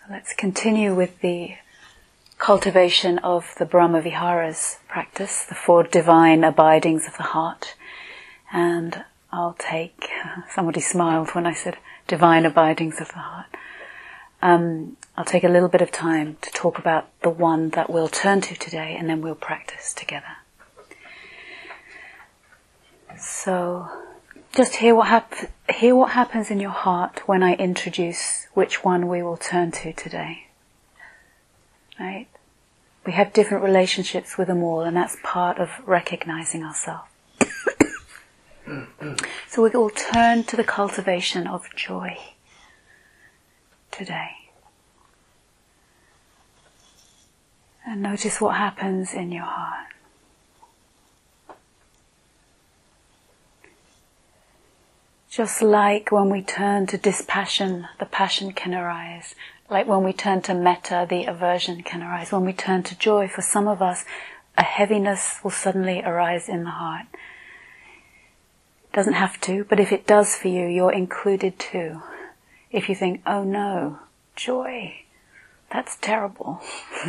Let's continue with the cultivation of the Brahma-Viharas practice, the 4 divine abidings of the heart. And I'll take, somebody smiled when I said divine abidings of the heart. I'll take a little bit of time to talk about the one that we'll turn to today, and then we'll practice together. So, just hear what happens in your heart when I introduce which one we will turn to today. Right? We have different relationships with them all, and that's part of recognizing ourselves. So we will turn to the cultivation of joy today. And notice what happens in your heart. Just like when we turn to dispassion, the passion can arise. Like when we turn to metta, the aversion can arise. When we turn to joy, for some of us, a heaviness will suddenly arise in the heart. It doesn't have to, but if it does for you, you're included too. If you think, oh no, joy, that's terrible.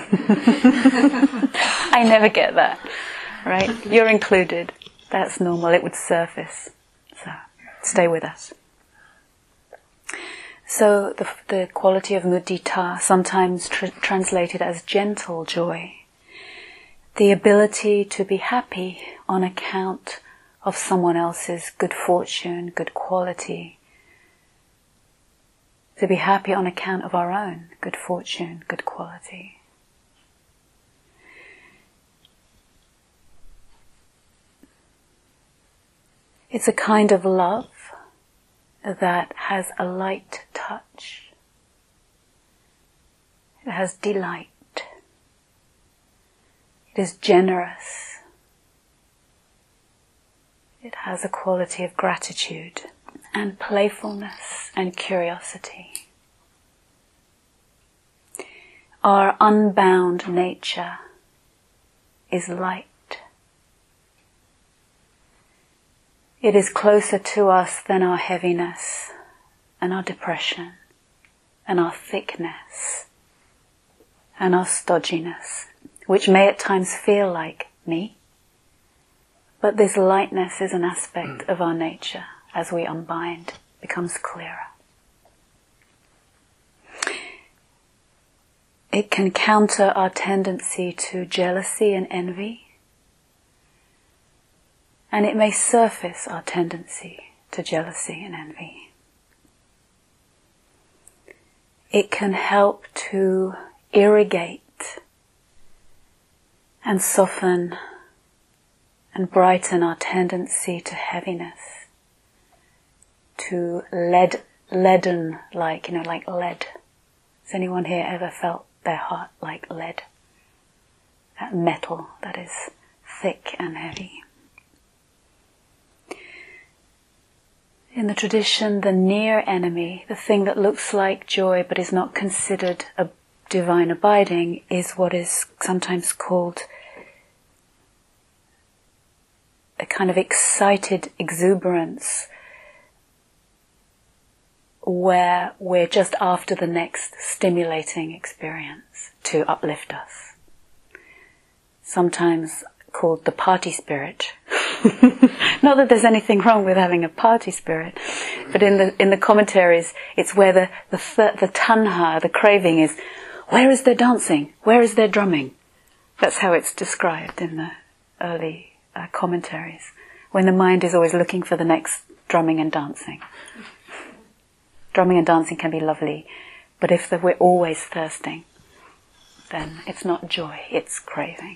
I never get that, right? You're included. That's normal. It would surface. So, stay with us. So the quality of mudita, sometimes translated as gentle joy, the ability to be happy on account of someone else's good fortune, good quality, to be happy on account of our own good fortune, good quality. It's a kind of love that has a light touch. It has delight. It is generous. It has a quality of gratitude and playfulness and curiosity. Our unbound nature is light. It is closer to us than our heaviness and our depression and our thickness and our stodginess, which may at times feel like me, but this lightness is an aspect of our nature as we unbind, becomes clearer. It can counter our tendency to jealousy and envy, and it may surface our tendency to jealousy and envy. It can help to irrigate and soften and brighten our tendency to heaviness, to leaden, like lead. Has anyone here ever felt their heart like lead? That metal that is thick and heavy. In the tradition, the near enemy, the thing that looks like joy but is not considered a divine abiding, is what is sometimes called a kind of excited exuberance, where we're just after the next stimulating experience to uplift us. Sometimes called the party spirit. Not that there's anything wrong with having a party spirit, but in the commentaries, it's where the tanha, the craving, is where is their dancing? Where is their drumming? That's how it's described in the early commentaries. When the mind is always looking for the next drumming and dancing. Drumming and dancing can be lovely, but if we're always thirsting, then it's not joy, it's craving.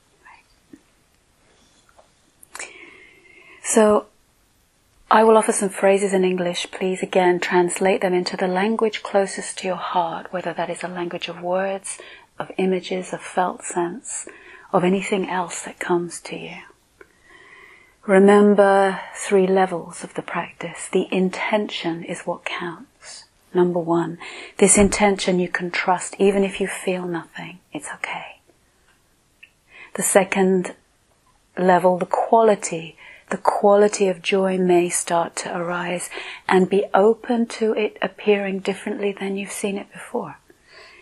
So, I will offer some phrases in English. Please again translate them into the language closest to your heart, whether that is a language of words, of images, of felt sense, of anything else that comes to you. Remember 3 levels of the practice. The intention is what counts. Number 1, this intention you can trust even if you feel nothing. It's okay. The second level, the quality of joy may start to arise, and be open to it appearing differently than you've seen it before.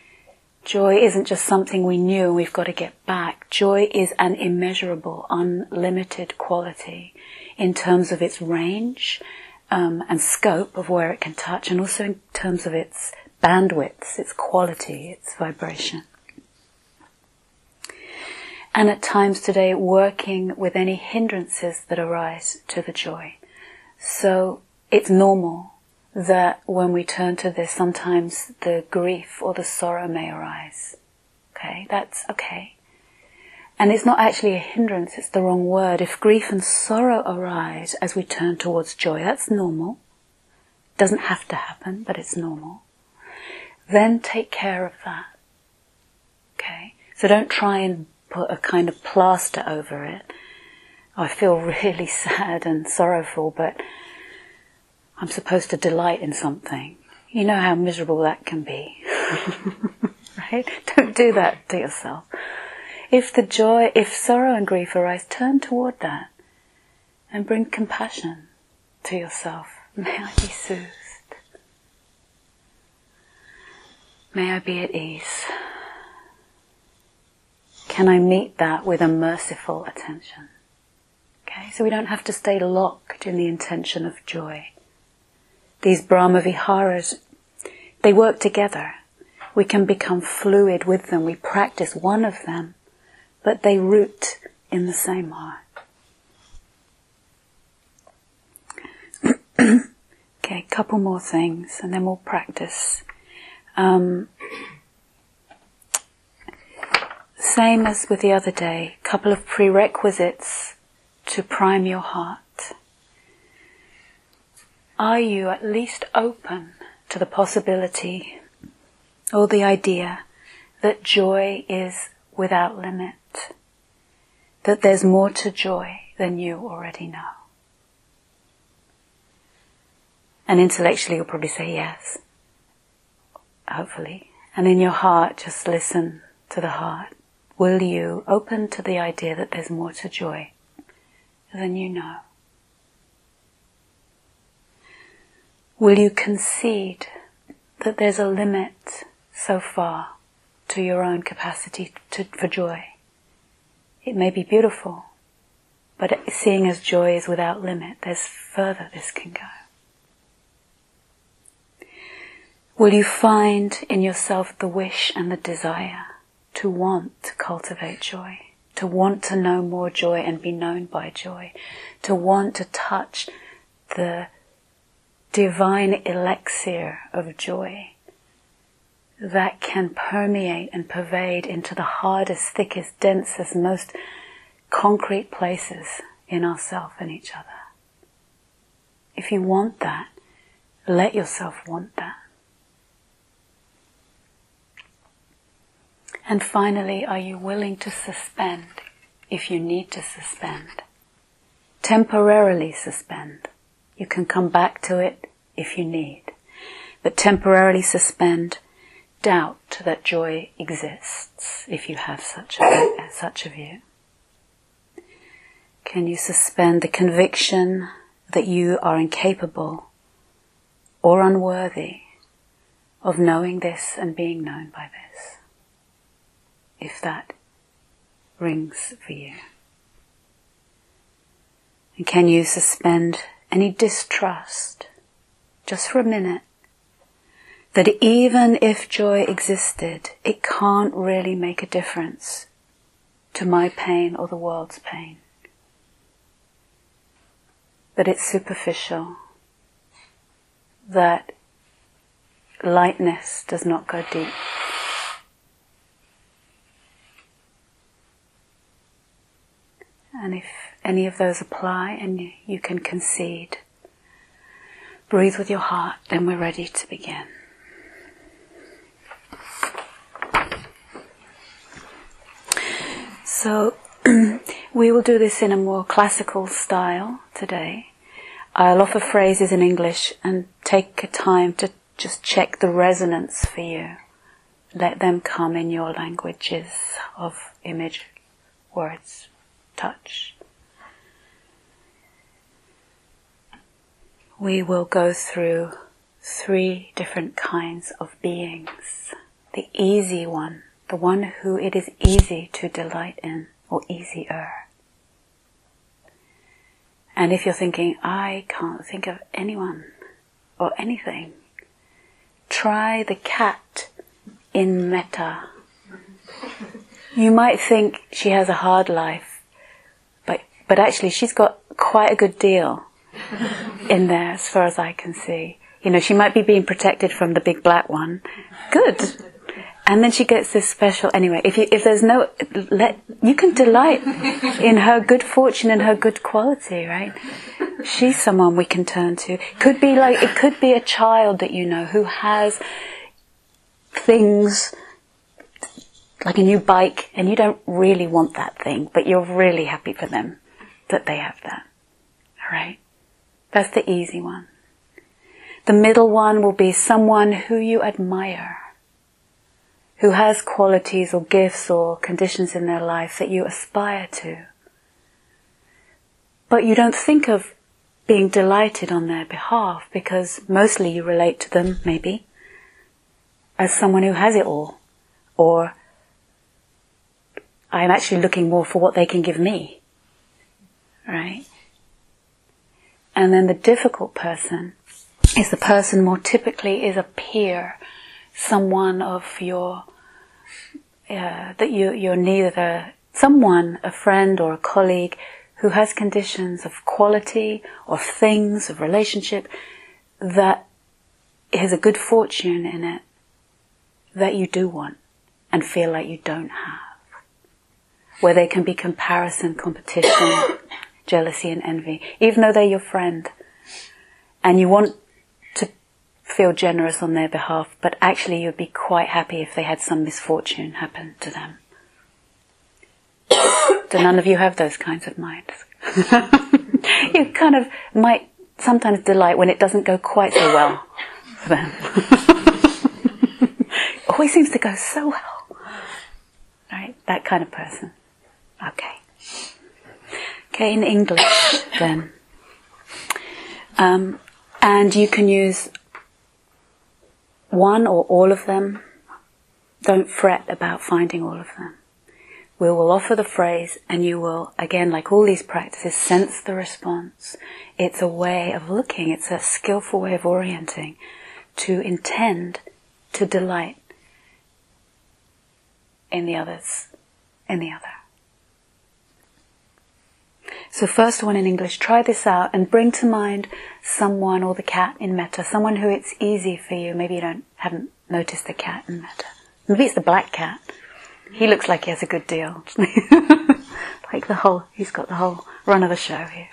Joy isn't just something we knew and we've got to get back. Joy is an immeasurable, unlimited quality in terms of its range and scope of where it can touch, and also in terms of its bandwidth, its quality, its vibration. And at times today, working with any hindrances that arise to the joy. So it's normal that when we turn to this, sometimes the grief or the sorrow may arise. Okay, that's okay. And it's not actually a hindrance, it's the wrong word. If grief and sorrow arise as we turn towards joy, that's normal. Doesn't have to happen, but it's normal. Then take care of that. Okay? So don't try and put a kind of plaster over it. I feel really sad and sorrowful, but I'm supposed to delight in something. You know how miserable that can be. Right? Don't do that to yourself. If sorrow and grief arise, turn toward that and bring compassion to yourself. May I be soothed. May I be at ease. Can I meet that with a merciful attention? Okay, so we don't have to stay locked in the intention of joy. These Brahma Viharas, they work together. We can become fluid with them. We practice one of them, but they root in the same heart. Okay, a couple more things and then we'll practice. Same as with the other day, a couple of prerequisites to prime your heart. Are you at least open to the possibility or the idea that joy is without limit? That there's more to joy than you already know? And intellectually you'll probably say yes, hopefully. And in your heart, just listen to the heart. Will you open to the idea that there's more to joy than you know? Will you concede that there's a limit so far to your own capacity for joy? It may be beautiful, but seeing as joy is without limit, there's further this can go. Will you find in yourself the wish and the desire to want to cultivate joy, to want to know more joy and be known by joy, to want to touch the divine elixir of joy that can permeate and pervade into the hardest, thickest, densest, most concrete places in ourselves and each other? If you want that, let yourself want that. And finally, are you willing to suspend if you need to suspend? Temporarily suspend. You can come back to it if you need. But temporarily suspend doubt that joy exists, if you have such a view. Can you suspend the conviction that you are incapable or unworthy of knowing this and being known by this? If that rings for you. And can you suspend any distrust, just for a minute, that even if joy existed, it can't really make a difference to my pain or the world's pain? That it's superficial, that lightness does not go deep. And if any of those apply and you can concede, breathe with your heart, then we're ready to begin. So we will do this in a more classical style today. I'll offer phrases in English and take a time to just check the resonance for you. Let them come in your languages of image, words, touch. We will go through 3 different kinds of beings the easy one, the one who it is easy to delight in, or easier. And if you're thinking, I can't think of anyone or anything, try the cat in metta. You might think she has a hard life, but actually she's got quite a good deal in there as far as I can see. You know, she might be being protected from the big black one. Good. And then she gets this special, anyway, if there's no, you can delight in her good fortune and her good quality, right? She's someone we can turn to. It could be a child that you know who has things like a new bike, and you don't really want that thing, but you're really happy for them that they have that. Alright? That's the easy one. The middle one will be someone who you admire, who has qualities or gifts or conditions in their life that you aspire to. But you don't think of being delighted on their behalf, because mostly you relate to them, maybe, as someone who has it all, or I'm actually looking more for what they can give me, right? And then the difficult person is the person more typically is a peer, someone of your, that you're neither someone, a friend or a colleague, who has conditions of quality, of things, of relationship, that has a good fortune in it, that you do want and feel like you don't have. Where there can be comparison, competition, jealousy and envy, even though they're your friend. And you want to feel generous on their behalf, but actually you'd be quite happy if they had some misfortune happen to them. Do none of you have those kinds of minds? You kind of might sometimes delight when it doesn't go quite so well for them. Always seems to go so well. Right? That kind of person. Okay, in English then. And you can use one or all of them. Don't fret about finding all of them. We will offer the phrase, and you will, again, like all these practices, sense the response. It's a way of looking, it's a skillful way of orienting, to intend to delight in the others, in the other. So first one in English, try this out and bring to mind someone or the cat in metta, someone who it's easy for you. Maybe you haven't noticed the cat in metta. Maybe it's the black cat. He looks like he has a good deal. He's got the whole run of the show here.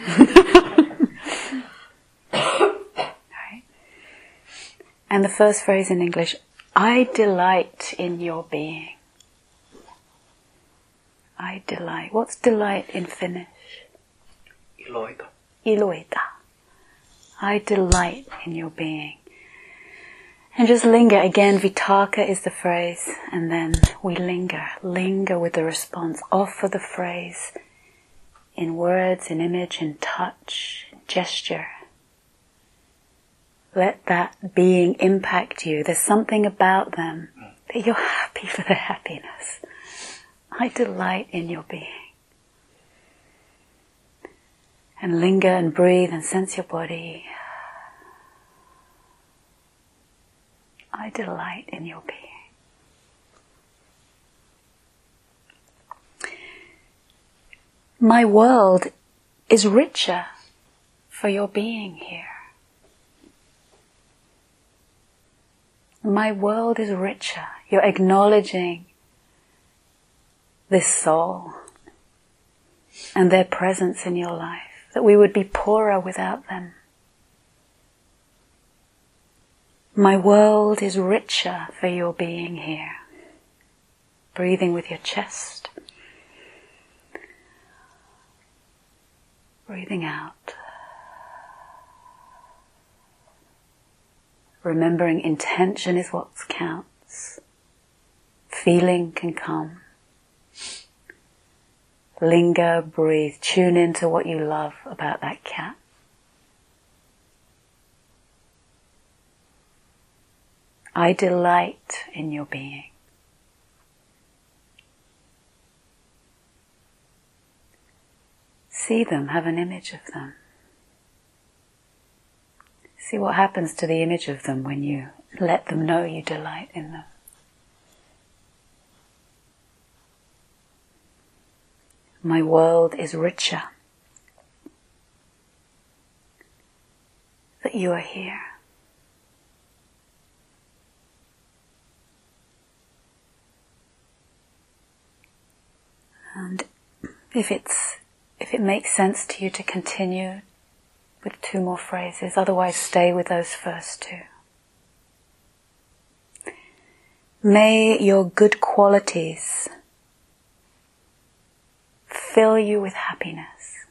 Right. And the first phrase in English, I delight in your being. I delight. What's delight in Finnish? Iloita. Iloita. I delight in your being. And just linger. Again, vitaka is the phrase, and then we linger. Linger with the response. Offer the phrase in words, in image, in touch, in gesture. Let that being impact you. There's something about them that you're happy for their happiness. I delight in your being. And linger and breathe and sense your body. I delight in your being. My world is richer for your being here. My world is richer. You're acknowledging this soul and their presence in your life, that we would be poorer without them. My world is richer for your being here. Breathing with your chest. Breathing out. Remembering intention is what counts. Feeling can come. Linger, breathe, tune into what you love about that cat. I delight in your being. See them, have an image of them. See what happens to the image of them when you let them know you delight in them. My world is richer that you are here. And if it makes sense to you to continue with 2 more phrases, otherwise stay with those first 2. May your good qualities fill you with happiness.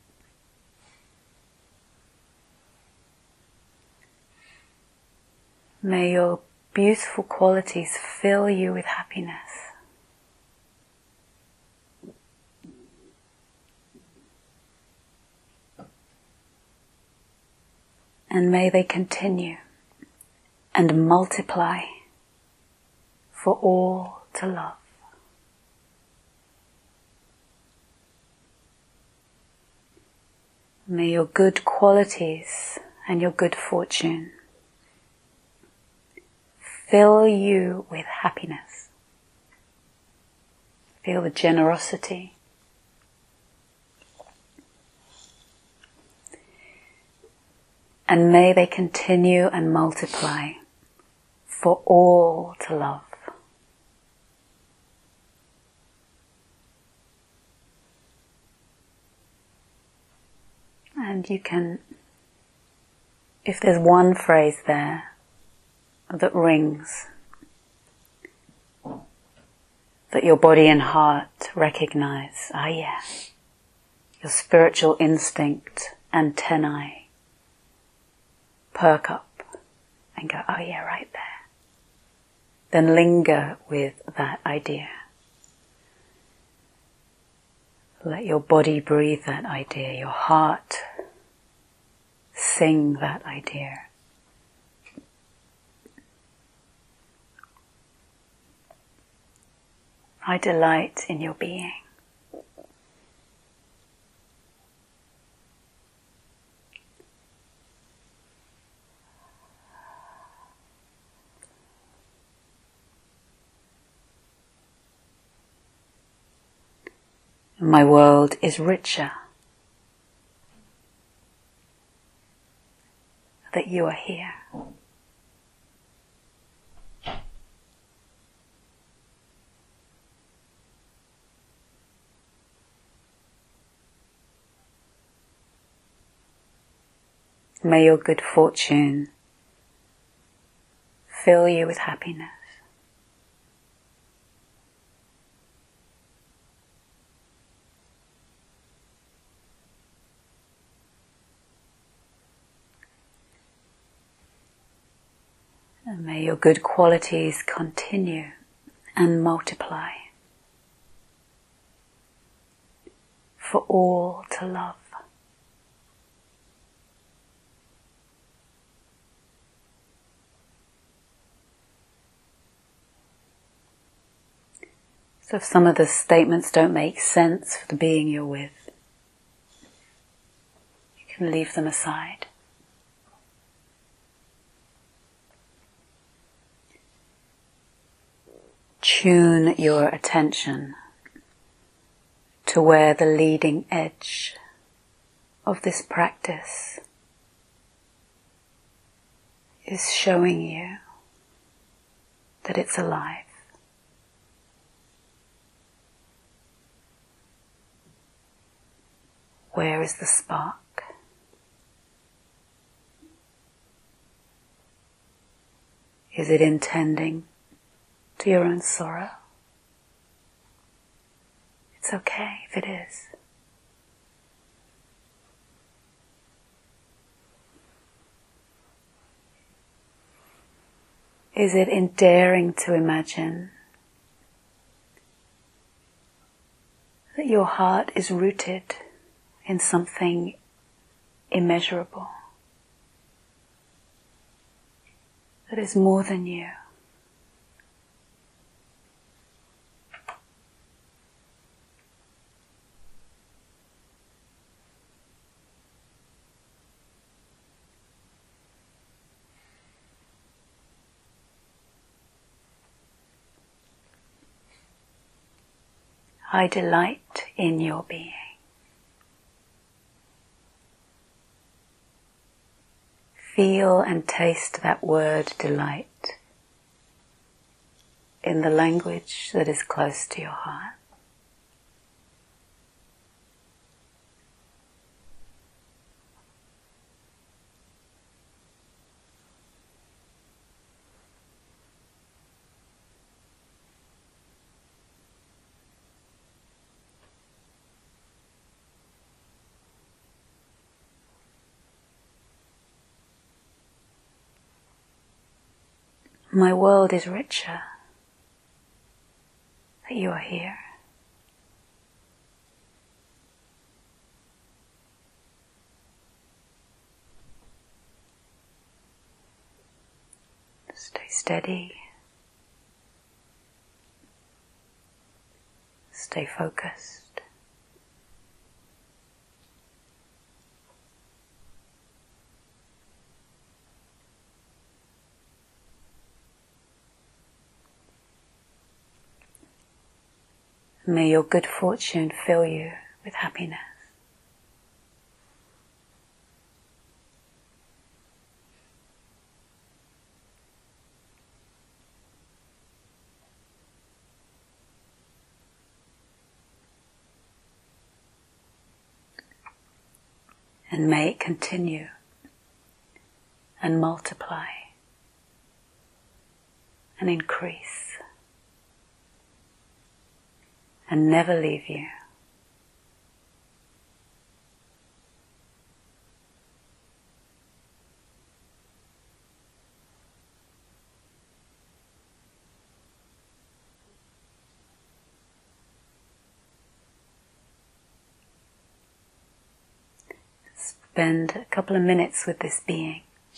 May your beautiful qualities fill you with happiness. And may they continue and multiply for all to love. May your good qualities and your good fortune fill you with happiness. Feel the generosity. And may they continue and multiply for all to love. And you can, if there's one phrase there that rings, that your body and heart recognize, yeah, your spiritual instinct, antennae, perk up and go, oh yeah, right there. Then linger with that idea. Let your body breathe that idea, your heart sing that idea. I delight in your being. My world is richer that you are here. May your good fortune fill you with happiness. And may your good qualities continue and multiply for all to love. So if some of the statements don't make sense for the being you're with, you can leave them aside. Tune your attention to where the leading edge of this practice is showing you that it's alive. Where is the spark? Is it intending to your own sorrow? It's okay if it is. Is it in daring to imagine that your heart is rooted in something immeasurable, that is more than you. I delight in your being. Feel and taste that word delight in the language that is close to your heart. My world is richer that you are here. Stay steady. Stay focused. May your good fortune fill you with happiness. And may it continue and multiply and increase and never leave you. Spend a couple of minutes with this being.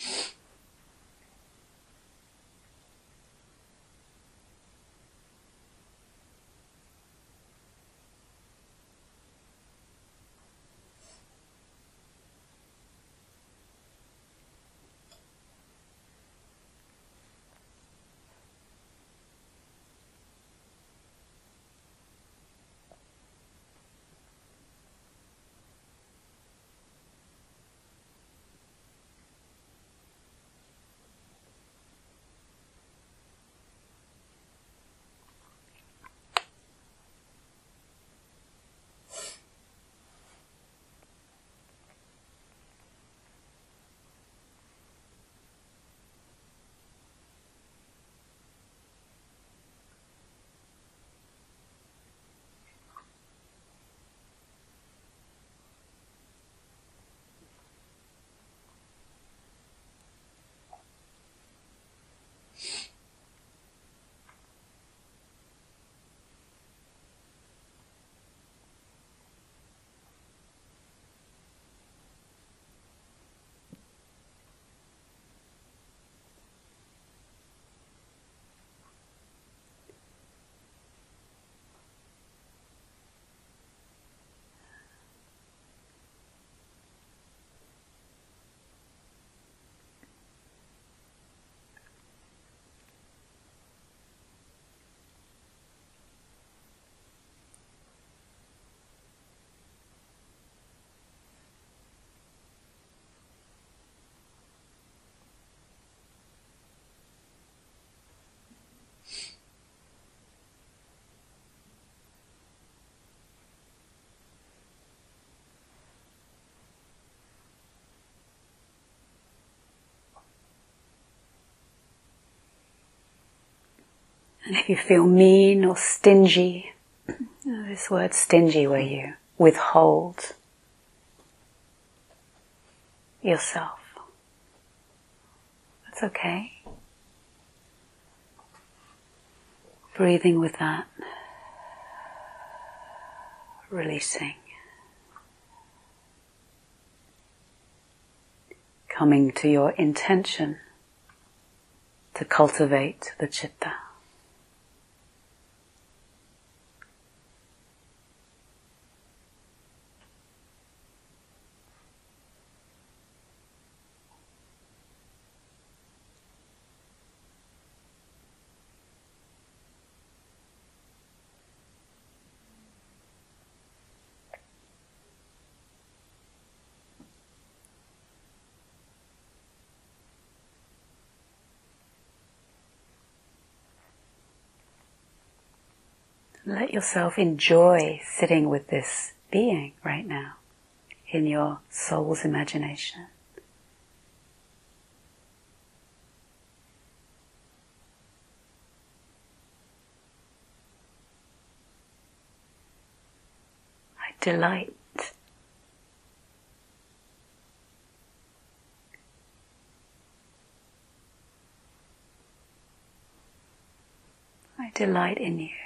And if you feel mean or stingy, this word stingy where you withhold yourself, that's okay. Breathing with that, releasing. Coming to your intention to cultivate the citta. Let yourself enjoy sitting with this being right now in your soul's imagination. I delight. I delight in you.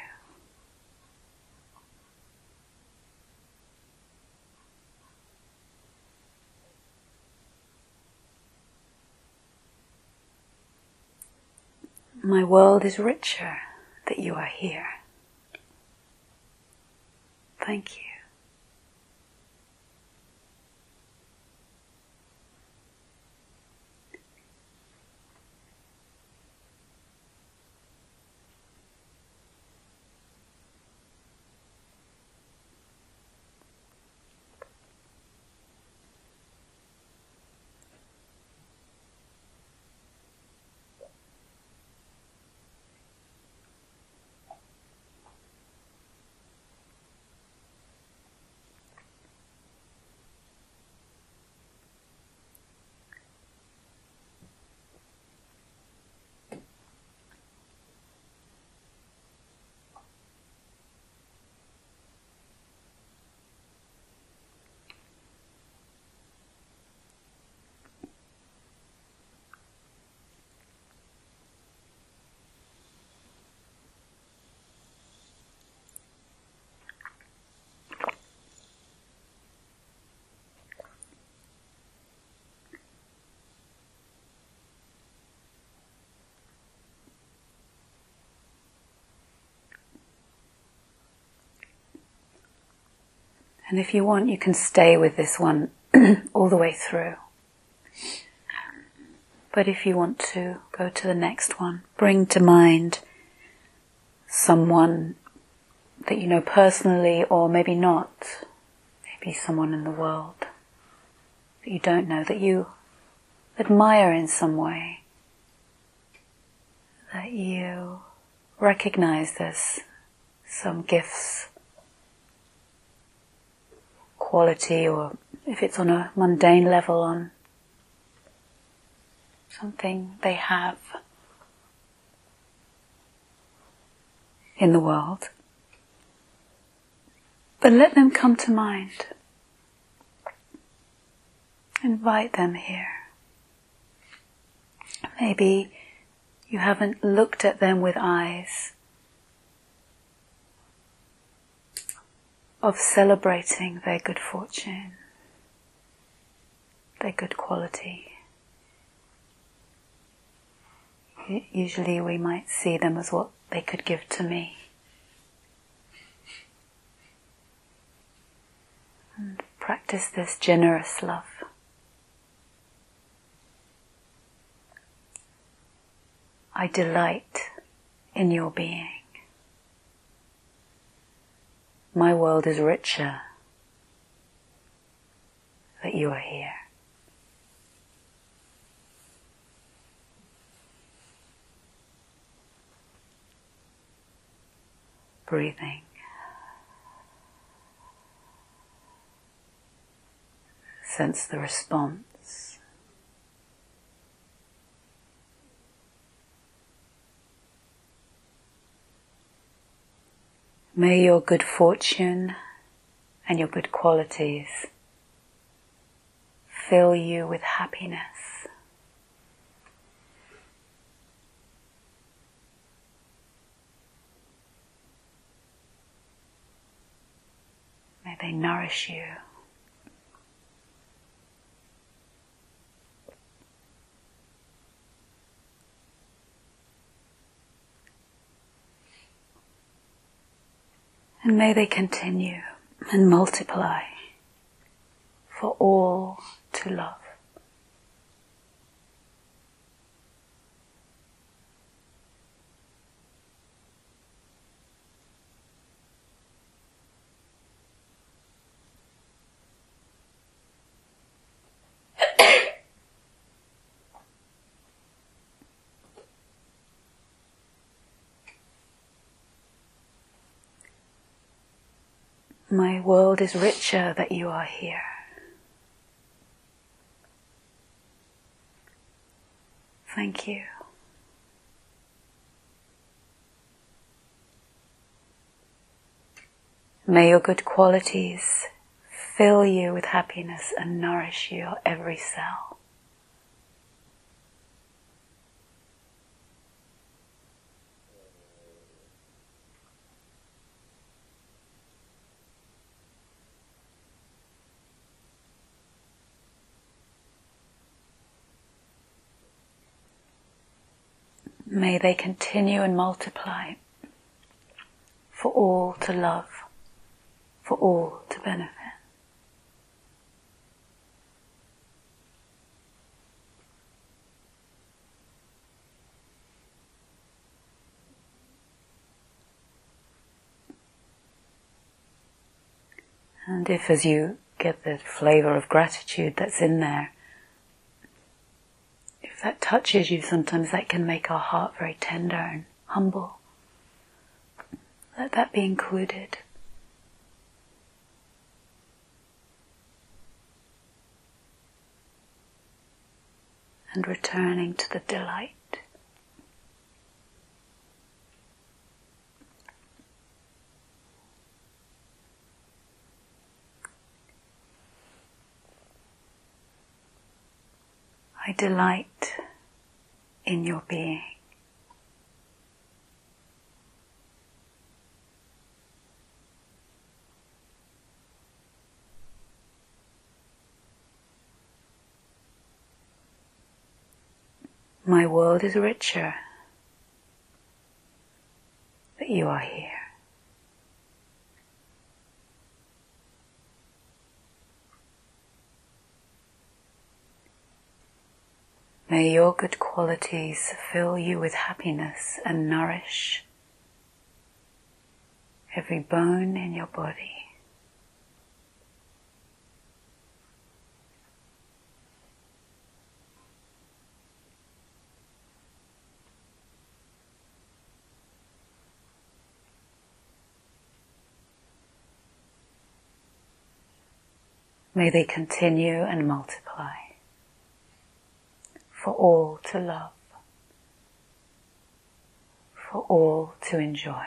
My world is richer that you are here. Thank you. And if you want, you can stay with this one all the way through. But if you want to go to the next one, bring to mind someone that you know personally, or maybe not, maybe someone in the world that you don't know, that you admire in some way, that you recognize there's some gifts, quality, or if it's on a mundane level, on something they have in the world. But let them come to mind. Invite them here. Maybe you haven't looked at them with eyes of celebrating their good fortune, their good quality. Usually we might see them as what they could give to me. And practice this generous love. I delight in your being. My world is richer that you are here. Breathing. Sense the response. May your good fortune and your good qualities fill you with happiness. May they nourish you. And may they continue and multiply for all to love. My world is richer that you are here. Thank you. May your good qualities fill you with happiness and nourish your every cell. May they continue and multiply for all to love, for all to benefit. And if as you get the flavor of gratitude that's in there, if that touches you, sometimes that can make our heart very tender and humble. Let that be included. And returning to the delight. I delight in your being. My world is richer that you are here. May your good qualities fill you with happiness and nourish every bone in your body. May they continue and multiply for all to love, for all to enjoy.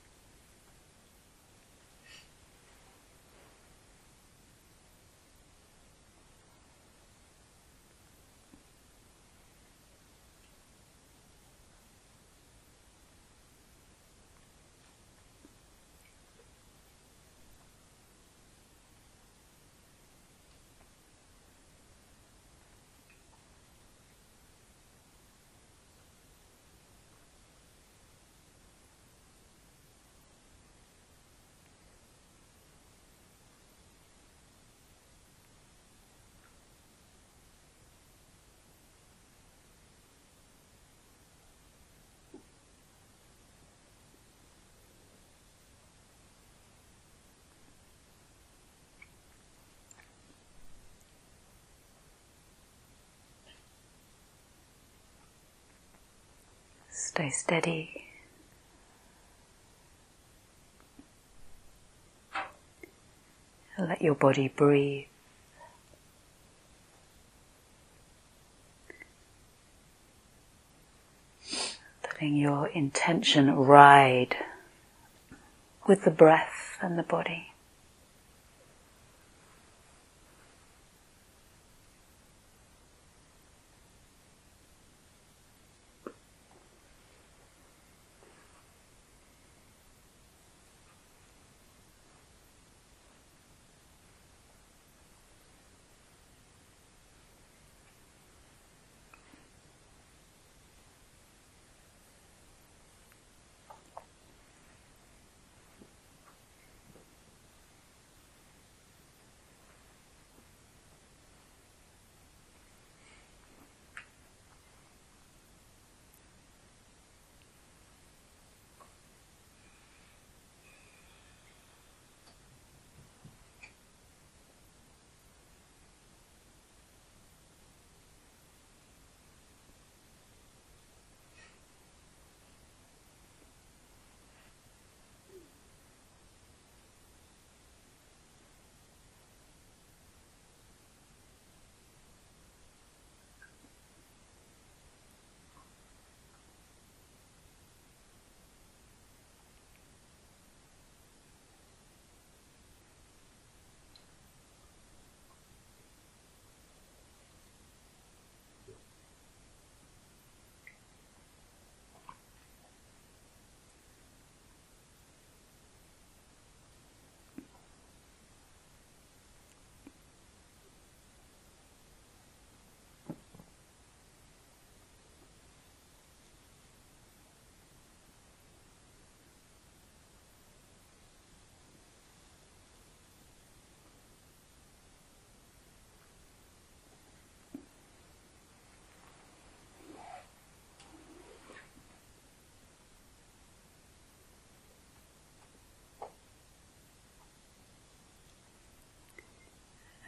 Stay steady. Let your body breathe. Letting your intention ride with the breath and the body.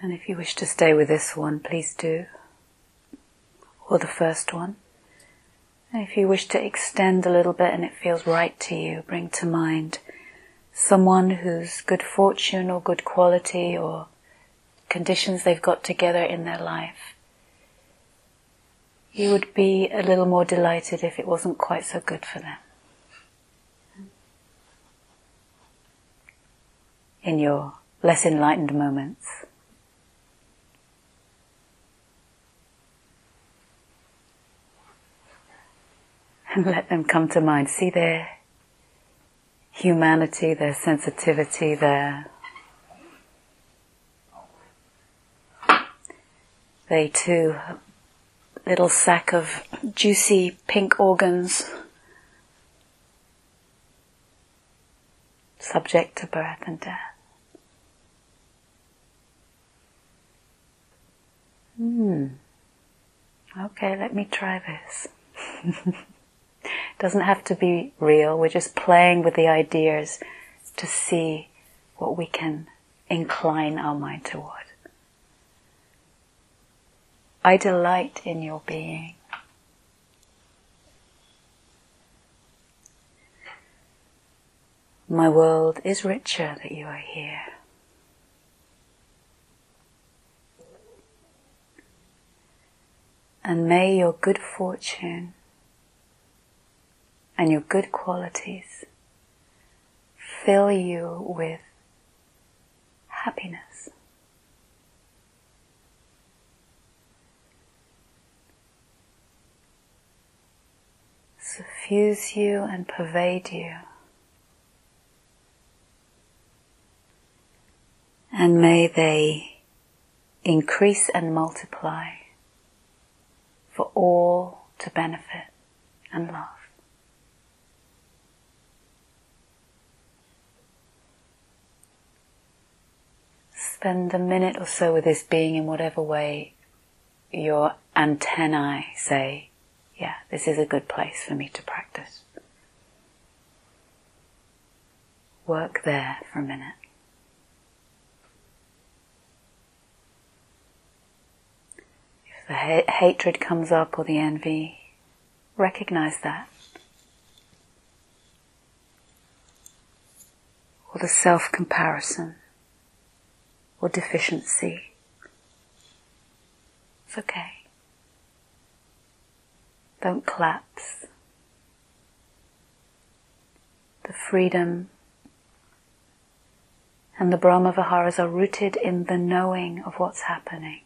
And if you wish to stay with this one, please do. Or the first one. And if you wish to extend a little bit and it feels right to you, bring to mind someone whose good fortune or good quality or conditions they've got together in their life. You would be a little more delighted if it wasn't quite so good for them. In your less enlightened moments. And let them come to mind. See their humanity, their sensitivity, they too, a little sack of juicy pink organs, subject to birth and death. Okay, let me try this. Doesn't have to be real, we're just playing with the ideas to see what we can incline our mind toward. I delight in your being. My world is richer that you are here. And may your good fortune and your good qualities fill you with happiness. Suffuse you and pervade you. And may they increase and multiply for all to benefit and love. Spend a minute or so with this being in whatever way your antennae say, yeah, this is a good place for me to practice. Work there for a minute. If the hatred comes up or the envy, recognize that. Or the self-comparison. Or deficiency. It's okay. Don't collapse. The freedom and the Brahma Viharas are rooted in the knowing of what's happening.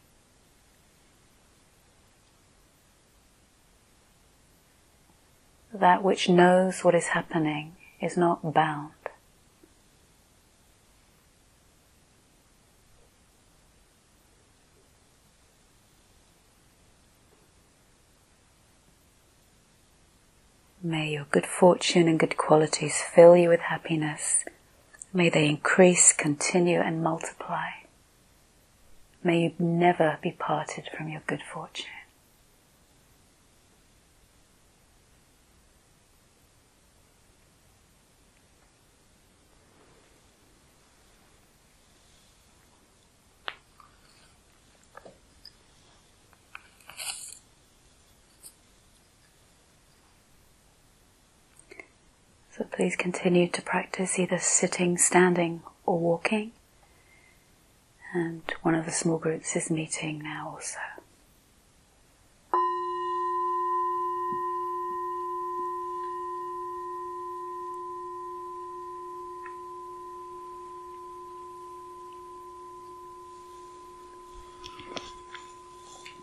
That which knows what is happening is not bound. May your good fortune and good qualities fill you with happiness. May they increase, continue and multiply. May you never be parted from your good fortune. So please continue to practice either sitting, standing or walking. And one of the small groups is meeting now also.